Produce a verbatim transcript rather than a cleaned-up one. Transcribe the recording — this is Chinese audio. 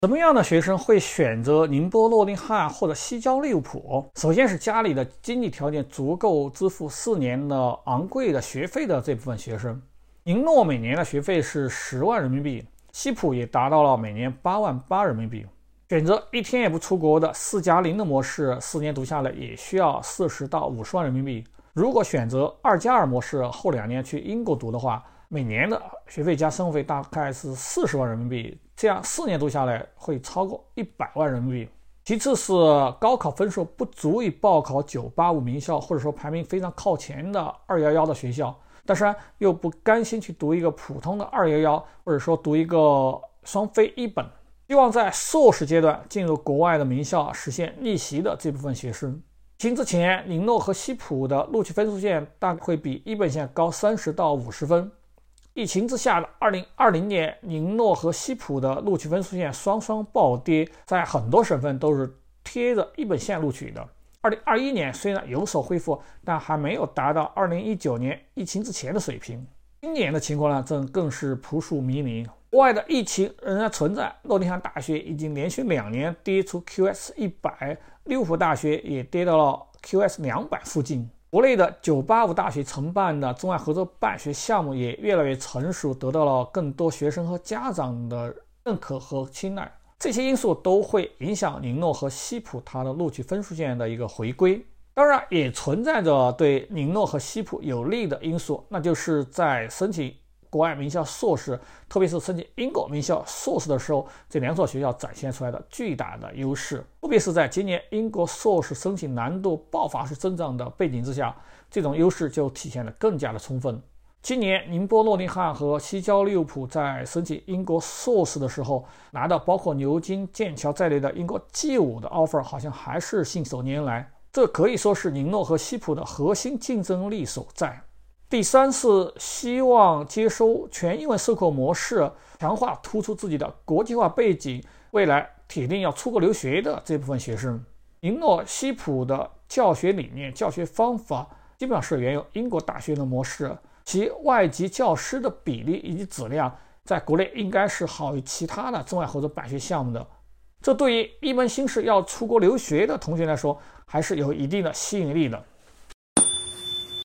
什么样的学生会选择宁波诺丁汉或者西交利物浦？首先是家里的经济条件足够支付四年的昂贵的学费的这部分学生。宁诺每年的学费是十万人民币，西普也达到了每年八万八人民币。选择一天也不出国的四加零的模式，四年读下来也需要四十到五十万人民币。如果选择二加二模式，后两年去英国读的话，每年的学费加生活费大概是四十万人民币，这样四年读下来会超过一百万人民币。其次是高考分数不足以报考九八五名校，或者说排名非常靠前的二一一的学校，但是又不甘心去读一个普通的二一一，或者说读一个双非一本，希望在硕士阶段进入国外的名校实现逆袭的这部分学生。疫情之前，宁诺和西普的录取分数线大概会比一本线高三十到五十分。疫情之下的二零二零年，宁诺和西普的录取分数线双双暴跌，在很多省份都是贴着一本线录取的。二零二一年虽然有所恢复，但还没有达到二零一九年疫情之前的水平。今年的情况呢，这更是扑朔迷离。国外的疫情仍然存在，诺丁汉大学已经连续两年跌出 Q S 一百， 利物浦大学也跌到了 Q S 两百附近。国内的九八五大学承办的中外合作办学项目也越来越成熟，得到了更多学生和家长的认可和青睐。这些因素都会影响宁诺和西普它的录取分数线的一个回归。当然也存在着对宁诺和西普有利的因素，那就是在申请国外名校硕士，特别是申请英国名校硕士的时候，这两所学校展现出来的巨大的优势。特别是在今年英国硕士申请难度爆发式增长的背景之下，这种优势就体现得更加的充分。今年宁波诺丁汉和西交利物浦在申请英国硕士的时候，拿到包括牛津、剑桥在内的英国 G 五 的 offer， 好像还是信手拈来，这可以说是宁诺和西普的核心竞争力所在。第三是希望接收全英文授课模式，强化突出自己的国际化背景，未来铁定要出国留学的这部分学生。宁诺西普的教学理念、教学方法基本上是沿用英国大学的模式，其外籍教师的比例以及质量在国内应该是好于其他的中外合作办学项目的。这对于一门心思要出国留学的同学来说，还是有一定的吸引力的。